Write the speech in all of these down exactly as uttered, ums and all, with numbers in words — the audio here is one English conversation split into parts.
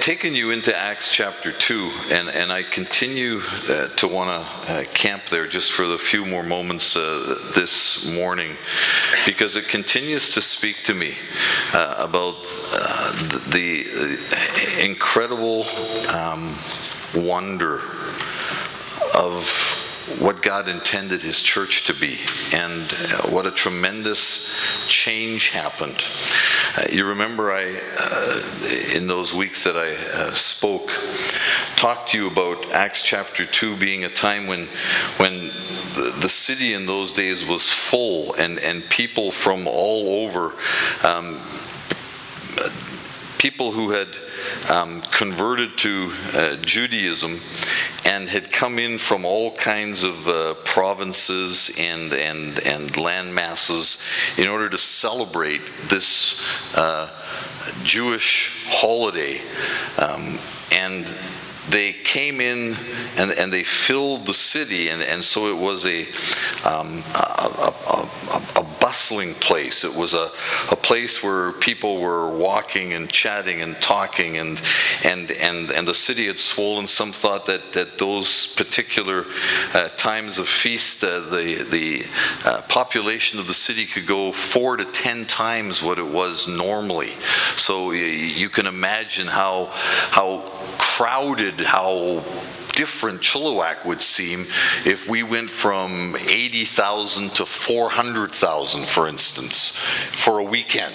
taken you into Acts chapter two, and, and I continue uh, to want to uh, camp there just for the few more moments uh, this morning, because it continues to speak to me uh, about uh, the, the incredible um, wonder of what God intended His church to be, and what a tremendous change happened. Uh, you remember I, uh, in those weeks that I uh, spoke, talked to you about Acts chapter two being a time when when the, the city in those days was full, and, and people from all over, um, people who had um, converted to uh, Judaism and had come in from all kinds of uh, provinces and, and, and land masses in order to celebrate this uh, Jewish holiday. Um, and they came in and, and they filled the city, and, and so it was a, um, a, a, a, a bustling place. It was a, a place where people were walking and chatting and talking, and and and, and the city had swollen. Some thought that, that those particular uh, times of feast, uh, the, the uh, population of the city could go four to ten times what it was normally. So you, you can imagine how how crowded, how different Chilliwack would seem if we went from eighty thousand to four hundred thousand, for instance, for a weekend.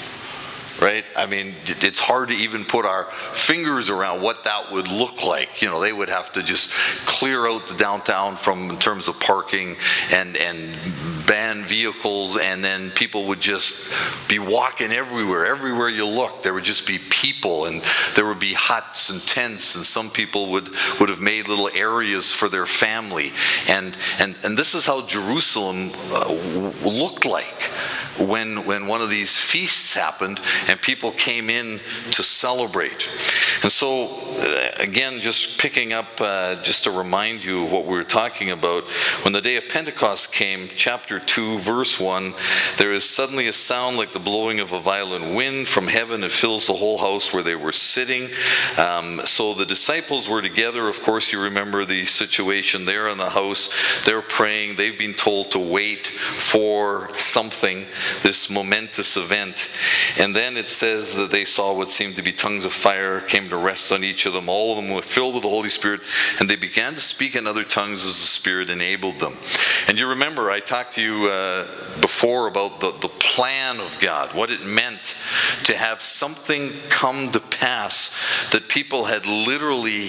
Right? I mean, it's hard to even put our fingers around what that would look like. You know, they would have to just clear out the downtown from in terms of parking and and ban vehicles, and then people would just be walking everywhere. Everywhere you looked, there would just be people, and there would be huts and tents, and some people would, would have made little areas for their family. And and and this is how Jerusalem uh, looked like when when one of these feasts happened and people came in to celebrate. And so uh, again, just picking up uh, just to remind you of what we were talking about, when the day of Pentecost came, chapter two verse one, there is suddenly a sound like the blowing of a violent wind from heaven. It fills the whole house where they were sitting. Um, so the disciples were together. Of course, you remember the situation there in the house. They're praying. They've been told to wait for something, this momentous event. And then it says that they saw what seemed to be tongues of fire came to rest on each of them. All of them were filled with the Holy Spirit, and they began to speak in other tongues as the Spirit enabled them. And you remember I talked to you uh, before about the, the plan of God, what it meant to have something come to pass that people had literally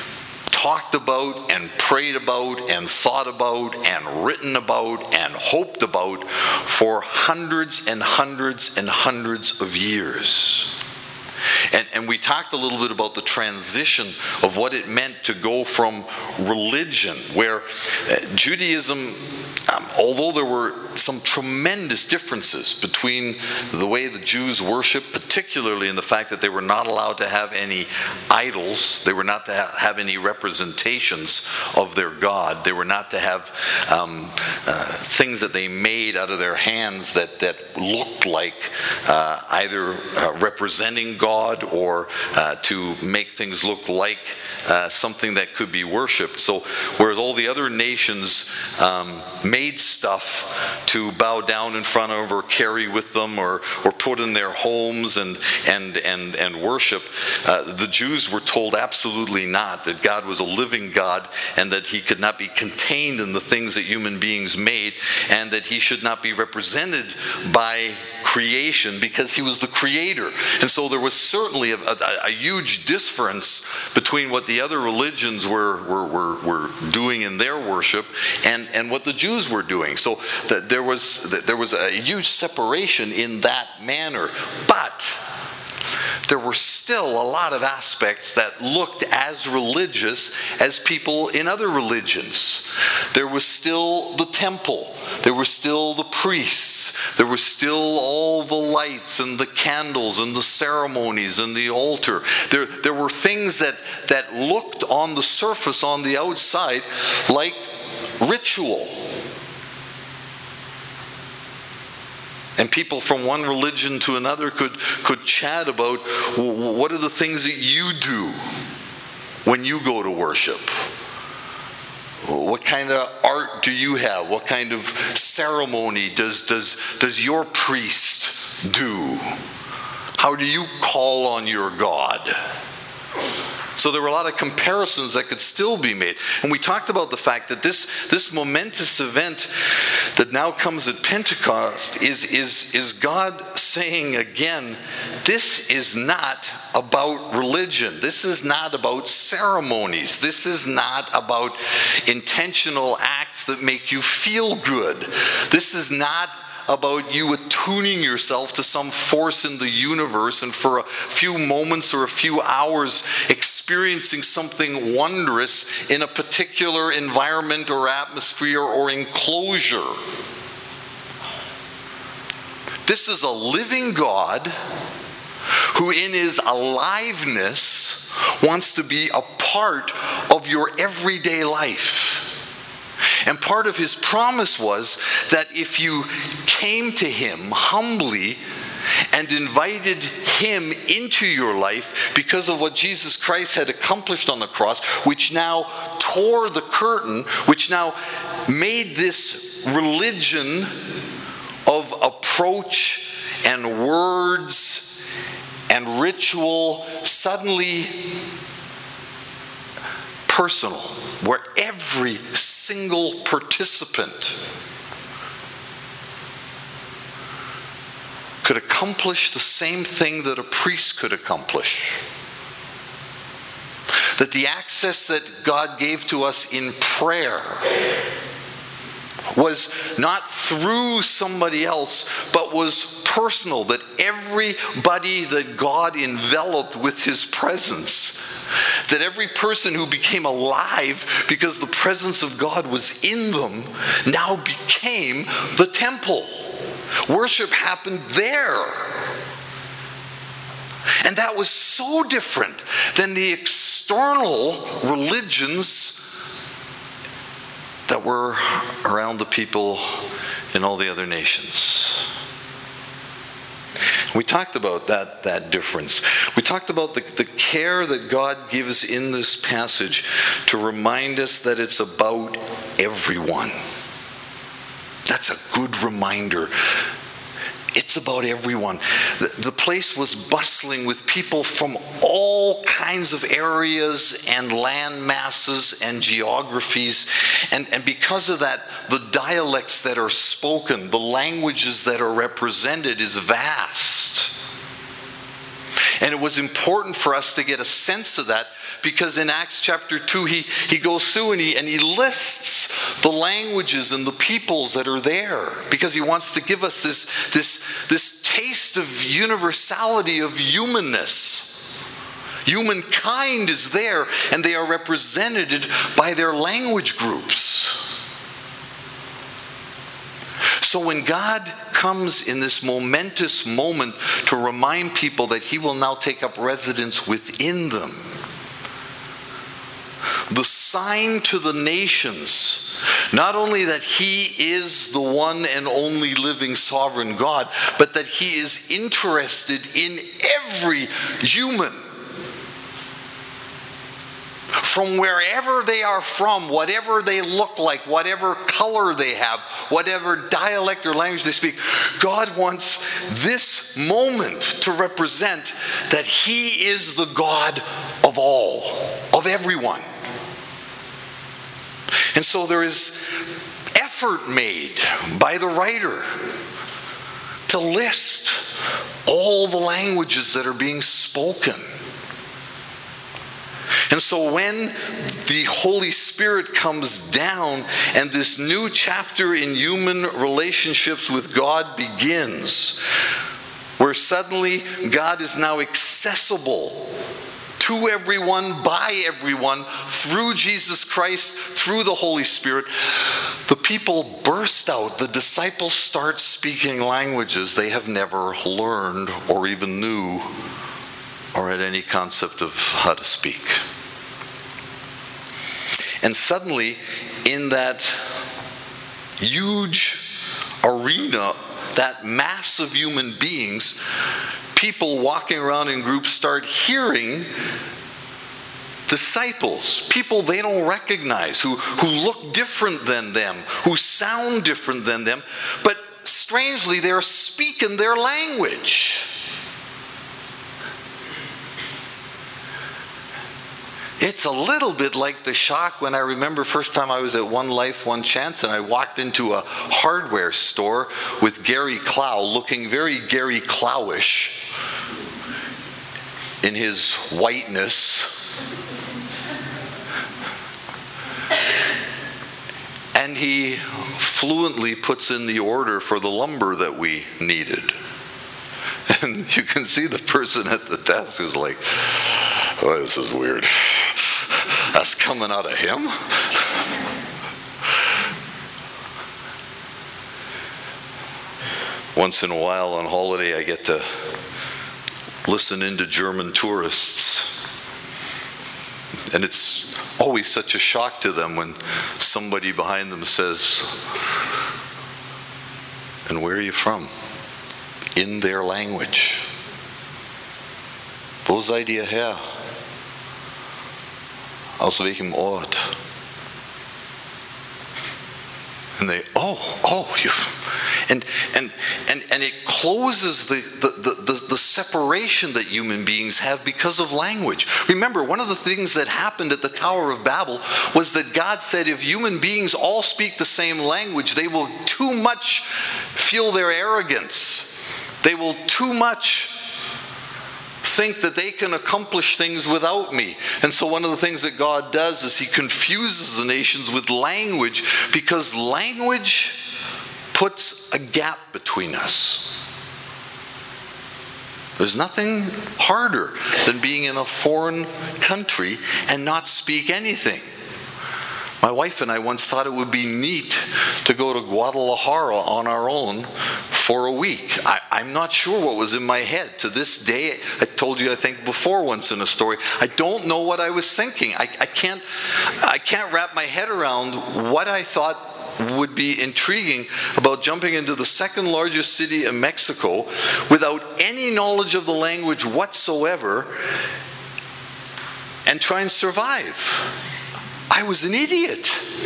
talked about and prayed about and thought about and written about and hoped about for hundreds and hundreds and hundreds of years. And, and we talked a little bit about the transition of what it meant to go from religion, where uh, Judaism, um, although there were some tremendous differences between the way the Jews worshiped, particularly in the fact that they were not allowed to have any idols, they were not to ha- have any representations of their God, they were not to have um, uh, things that they made out of their hands that, that looked like uh, either uh, representing God or uh, to make things look like uh, something that could be worshipped. So whereas all the other nations um, made stuff to bow down in front of or carry with them or or put in their homes and and and and worship, uh, the Jews were told absolutely not, that God was a living God and that He could not be contained in the things that human beings made, and that He should not be represented by creation because He was the creator. And so there was certainly a, a, a huge difference between what the other religions were were, were, were doing in their worship and, and what the Jews were doing. So that there was there was a huge separation in that manner. But there were still a lot of aspects that looked as religious as people in other religions. There was still the temple. There were still the priests. There were still all the lights and the candles and the ceremonies and the altar. There, there were things that, that looked on the surface, on the outside, like ritual. And And people from one religion to another could, could chat about, well, what are the things that you do when you go to worship? What kind of art do you have? What kind of ceremony does, does, does your priest do? How do you call on your God? So there were a lot of comparisons that could still be made. And we talked about the fact that this, this momentous event that now comes at Pentecost is, is, is God saying again, this is not about religion. This is not about ceremonies. This is not about intentional acts that make you feel good. This is not about you attuning yourself to some force in the universe and for a few moments or a few hours experiencing something wondrous in a particular environment or atmosphere or enclosure. This is a living God who in his aliveness wants to be a part of your everyday life. And part of his promise was that if you came to him humbly and invited him into your life because of what Jesus Christ had accomplished on the cross, which now tore the curtain, which now made this religion of approach and words and ritual suddenly personal, where every single participant could accomplish the same thing that a priest could accomplish. That the access that God gave to us in prayer was not through somebody else, but was personal. That everybody that God enveloped with his presence, that every person who became alive because the presence of God was in them, now became the temple. Worship happened there. And that was so different than the external religions that were around the people in all the other nations. We talked about that, that difference. We talked about the, the care that God gives in this passage to remind us that it's about everyone. That's a good reminder. It's about everyone. The, the place was bustling with people from all kinds of areas and land masses and geographies. And, and because of that, the dialects that are spoken, the languages that are represented is vast. And it was important for us to get a sense of that, because in Acts chapter two, he, he goes through and he, and he lists the languages and the peoples that are there, because he wants to give us this, this, this taste of universality, of humanness. Humankind is there, and they are represented by their language groups. So when God comes in this momentous moment to remind people that he will now take up residence within them, the sign to the nations, not only that he is the one and only living sovereign God, but that he is interested in every human. From wherever they are from, whatever they look like, whatever color they have, whatever dialect or language they speak, God wants this moment to represent that he is the God of all, of everyone. And so there is effort made by the writer to list all the languages that are being spoken. And so when the Holy Spirit comes down and this new chapter in human relationships with God begins, where suddenly God is now accessible to everyone, by everyone, through Jesus Christ, through the Holy Spirit, the people burst out. The disciples start speaking languages they have never learned or even knew or had any concept of how to speak. And suddenly, in that huge arena that mass of human beings, people walking around in groups start hearing disciples, people they don't recognize, who, who look different than them, who sound different than them, but strangely they're speaking their language. It's a little bit like the shock when I remember first time I was at One Life, One Chance, and I walked into a hardware store with Gary Clow, looking very Gary Clowish in his whiteness. And he fluently puts in the order for the lumber that we needed. And you can see the person at the desk who's like, oh, this is weird. That's coming out of him? Once in a while on holiday, I get to listen into German tourists. And it's always such a shock to them when somebody behind them says, and where are you from? In their language. Wo seid ihr her? Aus welchem Ort? And they, oh, oh, you, and and and and it closes the the, the the separation that human beings have because of language. Remember, one of the things that happened at the Tower of Babel was that God said, if human beings all speak the same language, they will too much feel their arrogance. They will too much think that they can accomplish things without me. And so one of the things that God does is he confuses the nations with language, because language puts a gap between us. There's nothing harder than being in a foreign country and not speak anything. My wife and I once thought it would be neat to go to Guadalajara on our own for a week. I, I'm not sure what was in my head. To this day, I told you, I think, before once in a story, I don't know what I was thinking. I, I can't, I can't wrap my head around what I thought would be intriguing about jumping into the second largest city in Mexico without any knowledge of the language whatsoever and try and survive. I was an idiot.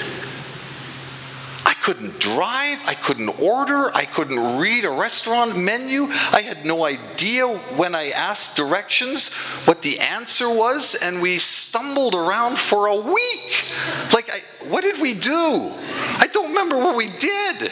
I couldn't drive, I couldn't order, I couldn't read a restaurant menu. I had no idea when I asked directions what the answer was, and we stumbled around for a week. Like, I, what did we do? I don't remember what we did.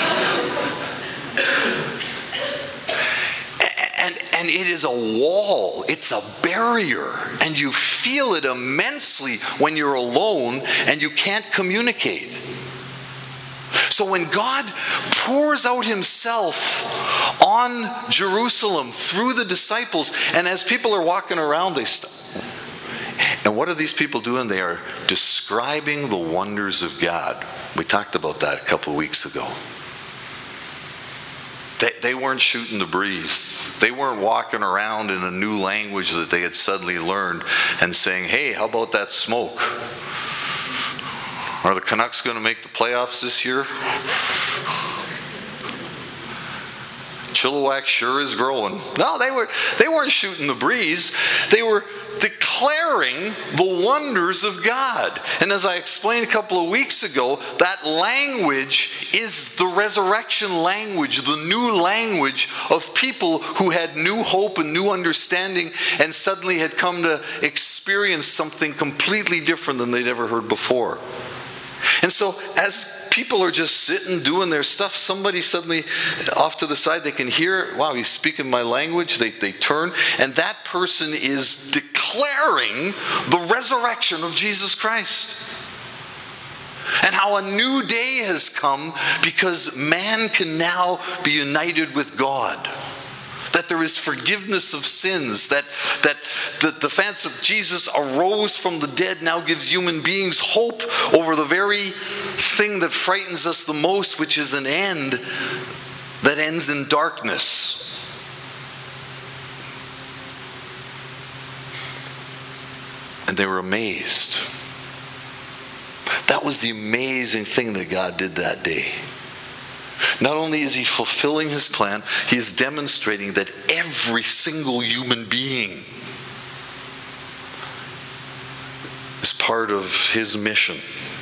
And, and it is a wall, it's a barrier, and you feel it immensely when you're alone and you can't communicate. So when God pours out himself on Jerusalem through the disciples, and as people are walking around, they st- and what are these people doing? They are describing the wonders of God. We talked about that a couple of weeks ago. They, they weren't shooting the breeze. They weren't walking around in a new language that they had suddenly learned and saying, hey, how about that smoke? Are the Canucks going to make the playoffs this year? Chilliwack sure is growing. No, they were they weren't shooting the breeze. They were declaring the wonders of God. And as I explained a couple of weeks ago, that language is the resurrection language, the new language of people who had new hope and new understanding and suddenly had come to experience something completely different than they'd ever heard before. And so as people are just sitting doing their stuff, somebody suddenly off to the side, they can hear, wow, he's speaking my language. They, they turn, and that person is declaring the resurrection of Jesus Christ. And how a new day has come because man can now be united with God. That there is forgiveness of sins, that, that, that the fact that Jesus arose from the dead now gives human beings hope over the very thing that frightens us the most, which is an end that ends in darkness. And they were amazed. That was the amazing thing that God did that day. Not only is he fulfilling his plan, he is demonstrating that every single human being is part of his mission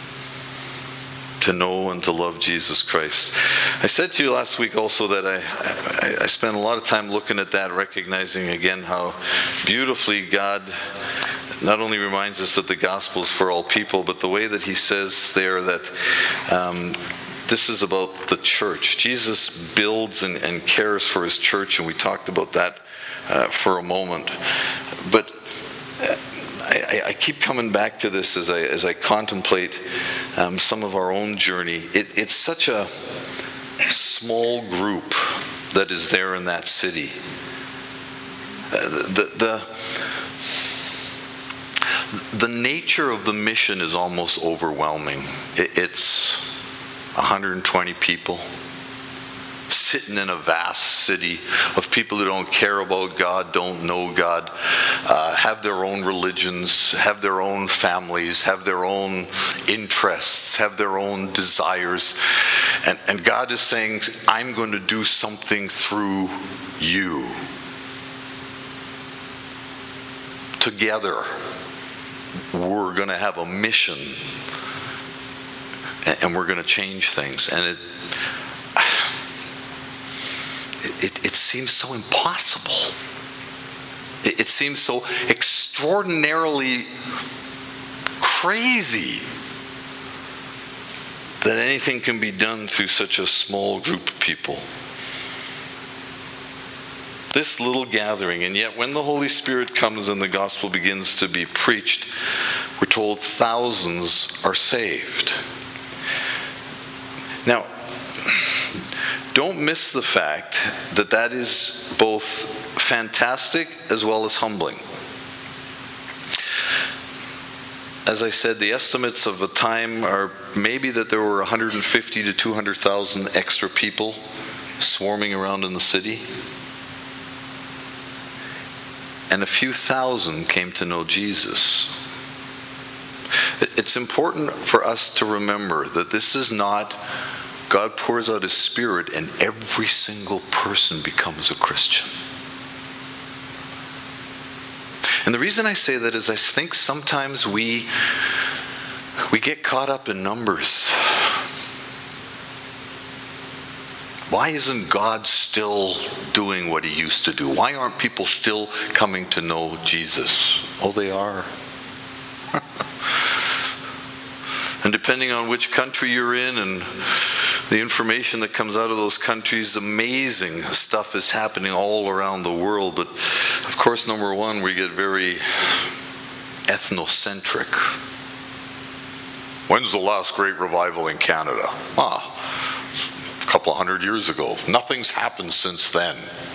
to know and to love Jesus Christ. I said to you last week also that I, I, I spent a lot of time looking at that, recognizing again how beautifully God not only reminds us that the gospel is for all people, but the way that he says there that um, this is about the church. Jesus builds and, and cares for his church, and we talked about that uh, for a moment. But uh, I, I keep coming back to this as I as I contemplate um, some of our own journey. It, it's such a small group that is there in that city. Uh, the, the the nature of the mission is almost overwhelming. It, it's one hundred twenty people sitting in a vast city of people who don't care about God, don't know God, uh, have their own religions, have their own families, have their own interests, have their own desires. And, and God is saying, I'm going to do something through you. Together, we're going to have a mission, and we're going to change things. And it It, it seems so impossible. It, it seems so extraordinarily crazy that anything can be done through such a small group of people. This little gathering, and yet when the Holy Spirit comes and the gospel begins to be preached, we're told thousands are saved. Now, don't miss the fact that that is both fantastic as well as humbling. As I said, the estimates of the time are maybe that there were one hundred fifty to two hundred thousand extra people swarming around in the city. And a few thousand came to know Jesus. It's important for us to remember that this is not God pours out his Spirit and every single person becomes a Christian. And the reason I say that is I think sometimes we we get caught up in numbers. Why isn't God still doing what he used to do? Why aren't people still coming to know Jesus? Oh, they are. And depending on which country you're in and the information that comes out of those countries, amazing stuff is happening all around the world. But of course, number one, we get very ethnocentric. When's the last great revival in Canada? Ah, a couple of hundred years ago. Nothing's happened since then.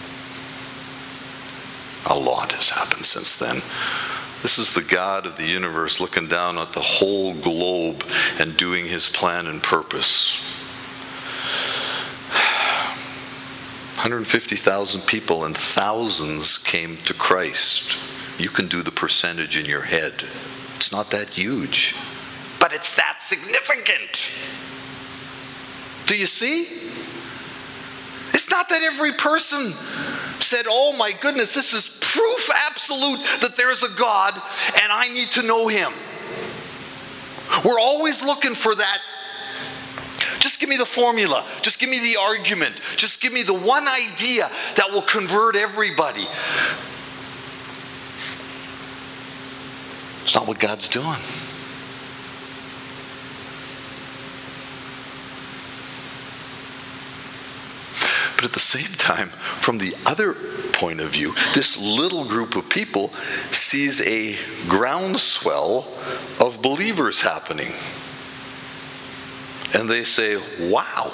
A lot has happened since then. This is the God of the universe looking down at the whole globe and doing his plan and purpose. one hundred fifty thousand people and thousands came to Christ. You can do the percentage in your head. It's not that huge, but it's that significant. Do you see? It's not that every person said, oh my goodness, this is proof absolute that there's a God and I need to know him. We're always looking for that. Just give me the formula. Just give me the argument. Just give me the one idea that will convert everybody. It's not what God's doing. But at the same time, from the other point of view, this little group of people sees a groundswell of believers happening. And they say, wow,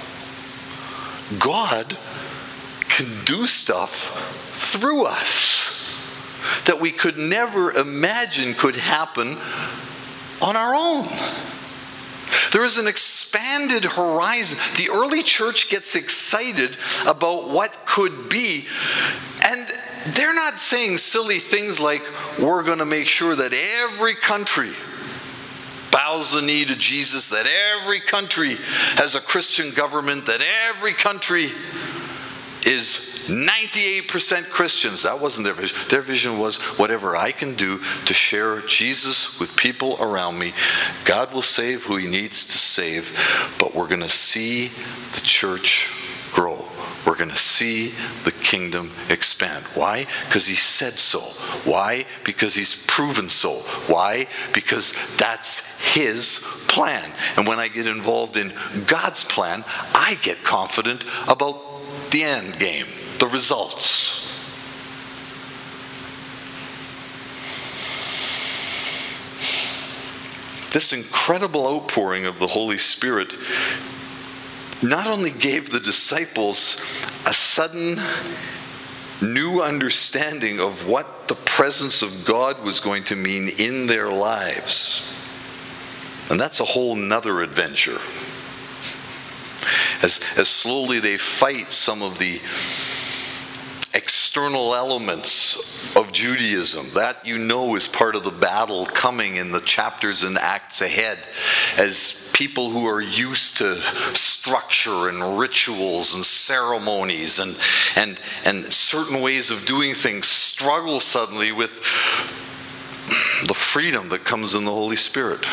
God can do stuff through us that we could never imagine could happen on our own. There is an expanded horizon. The early church gets excited about what could be. And they're not saying silly things like, we're going to make sure that every country bows bows the knee to Jesus, that every country has a Christian government, that every country is ninety-eight percent Christians. That wasn't their vision. Their vision was, whatever I can do to share Jesus with people around me, God will save who he needs to save, but we're going to see the church grow. We're going to see the kingdom expand. Why? Because he said so. Why? Because he's proven so. Why? Because that's his plan. And when I get involved in God's plan, I get confident about the end game, the results. This incredible outpouring of the Holy Spirit not only gave the disciples a sudden new understanding of what the presence of God was going to mean in their lives. And that's a whole nother adventure. As, as slowly they fight some of the external elements of Judaism. That, you know, is part of the battle coming in the chapters and acts ahead, as people who are used to structure and rituals and ceremonies and and and certain ways of doing things struggle suddenly with the freedom that comes in the Holy Spirit.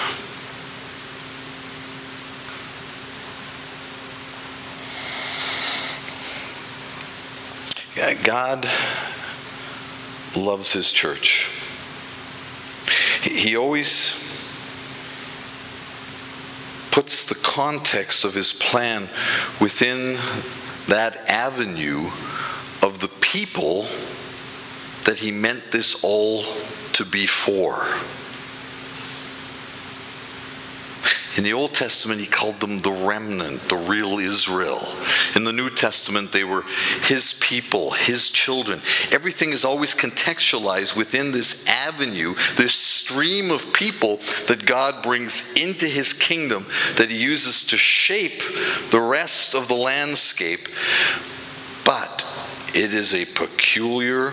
God loves his church. He always puts the context of his plan within that avenue of the people that he meant this all to be for. In the Old Testament, he called them the remnant, the real Israel. In the New Testament, they were his people, his children. Everything is always contextualized within this avenue, this stream of people that God brings into his kingdom, that he uses to shape the rest of the landscape. But it is a peculiar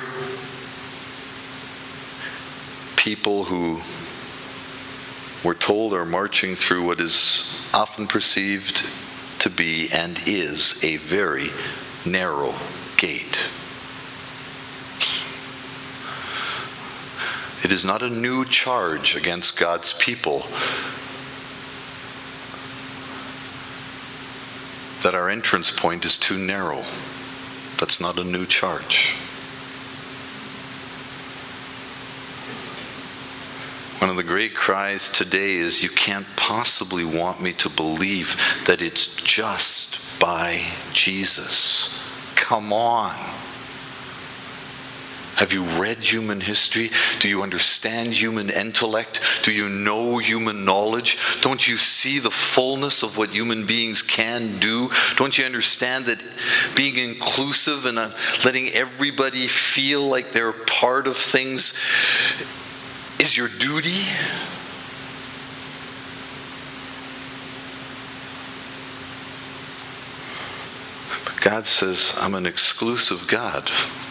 people who, we're told, are marching through what is often perceived to be and is a very narrow gate. It is not a new charge against God's people that our entrance point is too narrow. That's not a new charge. One of the great cries today is, you can't possibly want me to believe that it's just by Jesus. Come on. Have you read human history? Do you understand human intellect? Do you know human knowledge? Don't you see the fullness of what human beings can do? Don't you understand that being inclusive and uh, letting everybody feel like they're part of things is your duty? But God says, I'm an exclusive God.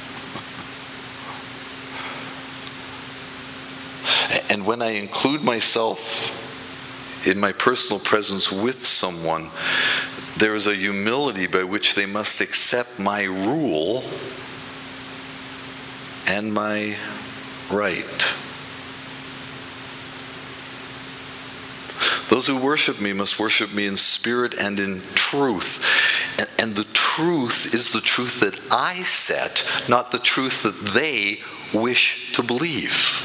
And when I include myself in my personal presence with someone, there is a humility by which they must accept my rule and my right. Those who worship me must worship me in spirit and in truth. And, and the truth is the truth that I set, not the truth that they wish to believe.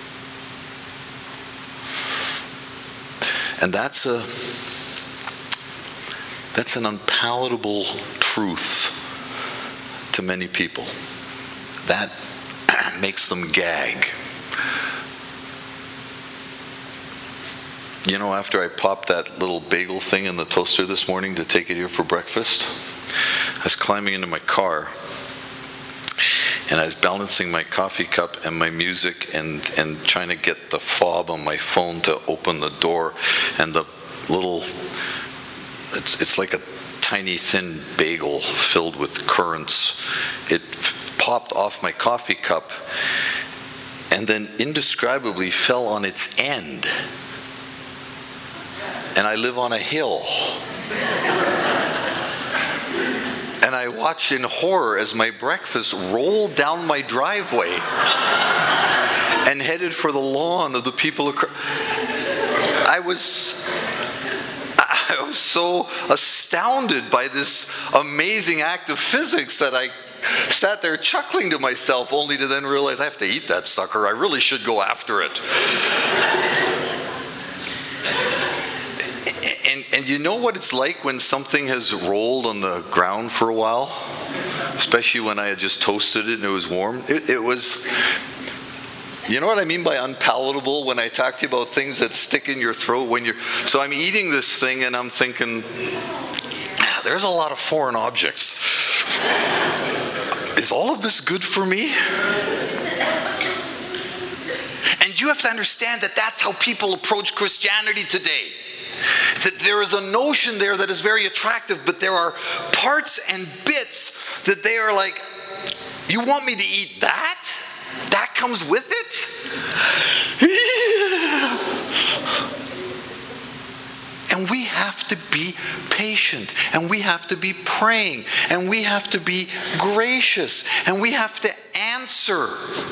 And that's a that's an unpalatable truth to many people. That makes them gag. You know, after I popped that little bagel thing in the toaster this morning to take it here for breakfast, I was climbing into my car and I was balancing my coffee cup and my music and, and trying to get the fob on my phone to open the door, and the little, it's, it's like a tiny thin bagel filled with currants. It f- popped off my coffee cup and then indescribably fell on its end and I live on a hill. And I watched in horror as my breakfast rolled down my driveway and headed for the lawn of the people across. I was, I was so astounded by this amazing act of physics that I sat there chuckling to myself, only to then realize I have to eat that sucker. I really should go after it. And, and you know what it's like when something has rolled on the ground for a while? Especially when I had just toasted it and it was warm. It, it was, you know what I mean by unpalatable when I talk to you about things that stick in your throat when you're, so I'm eating this thing and I'm thinking, ah, there's a lot of foreign objects. Is all of this good for me? And you have to understand that that's how people approach Christianity today. That there is a notion there that is very attractive, but there are parts and bits that they are like, you want me to eat that? That comes with it? And we have to be patient, and we have to be praying, and we have to be gracious, and we have to answer.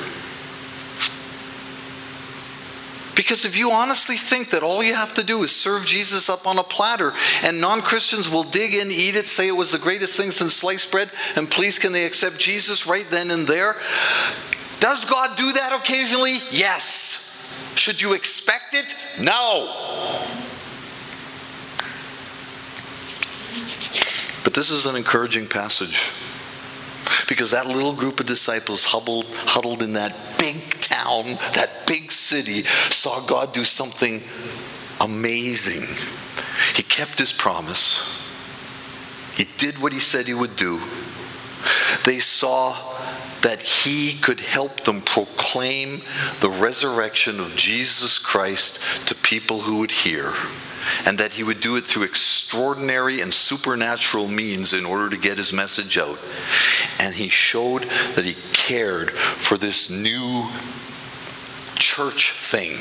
Because if you honestly think that all you have to do is serve Jesus up on a platter and non-Christians will dig in, eat it, say it was the greatest thing since sliced bread, and please can they accept Jesus right then and there? Does God do that occasionally? Yes. Should you expect it? No. But this is an encouraging passage. Because that little group of disciples huddled, huddled in that big town, that big city, saw God do something amazing. He kept his promise. He did what he said he would do. They saw that he could help them proclaim the resurrection of Jesus Christ to people who would hear. And that he would do it through extraordinary and supernatural means in order to get his message out. And he showed that he cared for this new church thing.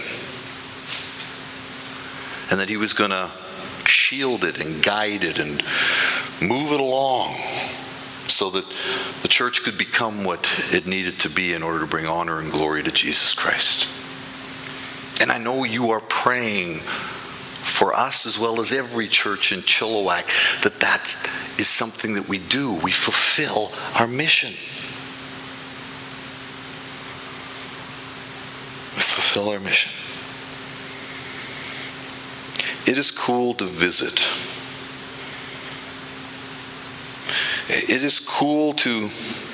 And that he was going to shield it and guide it and move it along so that the church could become what it needed to be in order to bring honor and glory to Jesus Christ. And I know you are praying for us as well as every church in Chilliwack, that that is something that we do. We fulfill our mission. We fulfill our mission. It is cool to visit. It is cool to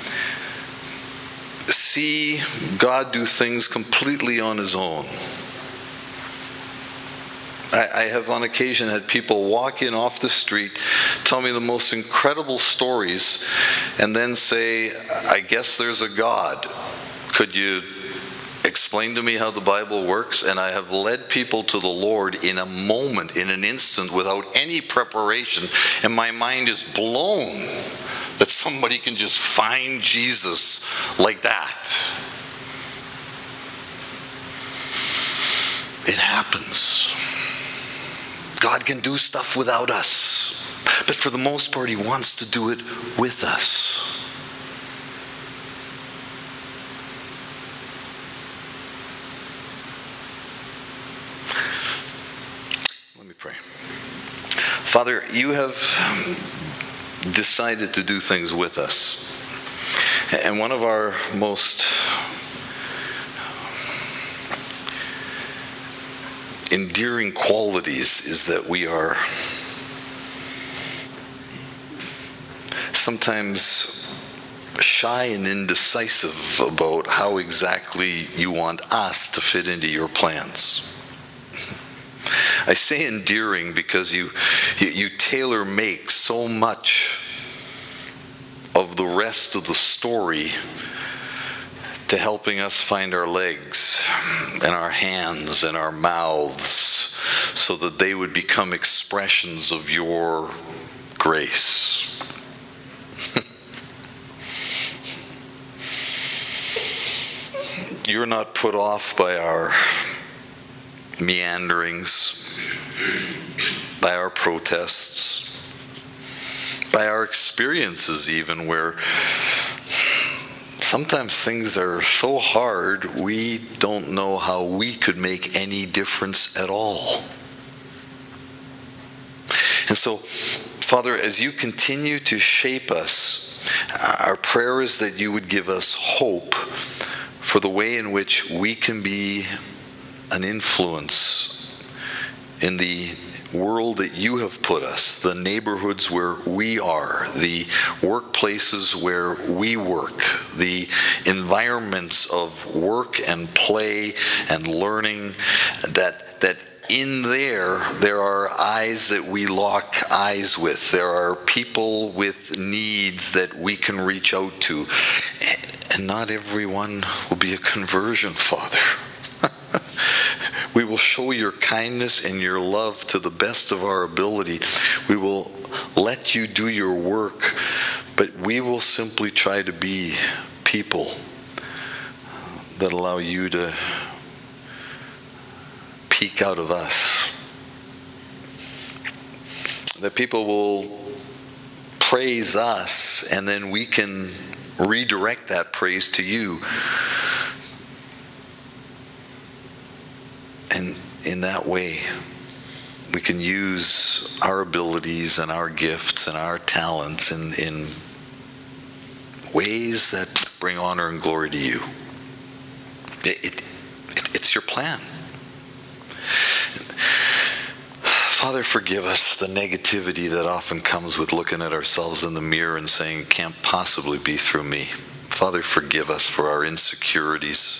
see God do things completely on his own. I have on occasion had people walk in off the street, tell me the most incredible stories, and then say, I guess there's a God. Could you explain to me how the Bible works? And I have led people to the Lord in a moment, in an instant, without any preparation. And my mind is blown that somebody can just find Jesus like that. It happens. God can do stuff without us, but for the most part, he wants to do it with us. Let me pray. Father, you have decided to do things with us, and one of our most endearing qualities is that we are sometimes shy and indecisive about how exactly you want us to fit into your plans. I say endearing because you, you, you tailor-make so much of the rest of the story to helping us find our legs and our hands and our mouths so that they would become expressions of your grace. You're not put off by our meanderings. by our protests, by our experiences even, where sometimes things are so hard we don't know how we could make any difference at all. And so, Father, as you continue to shape us, our prayer is that you would give us hope for the way in which we can be an influence in the world that you have put us, the neighborhoods where we are, the workplaces where we work, the environments of work and play and learning, that that in there, there are eyes that we lock eyes with. There are people with needs that we can reach out to. And not everyone will be a conversion, Father. We will show your kindness and your love to the best of our ability. We will let you do your work, but we will simply try to be people that allow you to peek out of us. That people will praise us, and then we can redirect that praise to you. And in that way, we can use our abilities and our gifts and our talents in, in ways that bring honor and glory to you. It, it, it, it's your plan. Father, forgive us the negativity that often comes with looking at ourselves in the mirror and saying, it can't possibly be through me. Father, forgive us for our insecurities.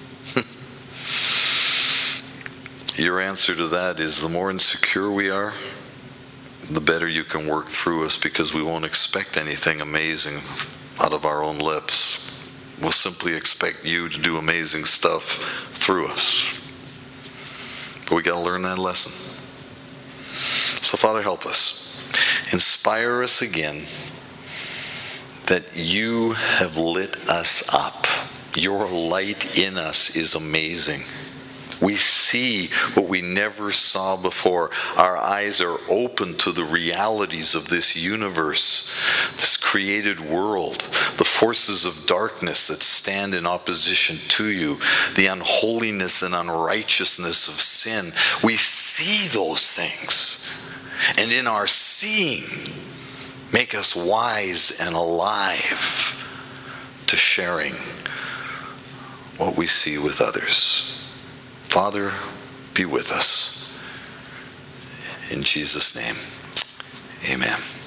Your answer to that is the more insecure we are, the better you can work through us, because we won't expect anything amazing out of our own lips. We'll simply expect you to do amazing stuff through us. But we got to learn that lesson. So Father, help us. Inspire us again that you have lit us up. Your light in us is amazing. We see what we never saw before. Our eyes are open to the realities of this universe, this created world, the forces of darkness that stand in opposition to you, the unholiness and unrighteousness of sin. We see those things. And in our seeing, make us wise and alive to sharing what we see with others. Father, be with us. In Jesus' name, amen.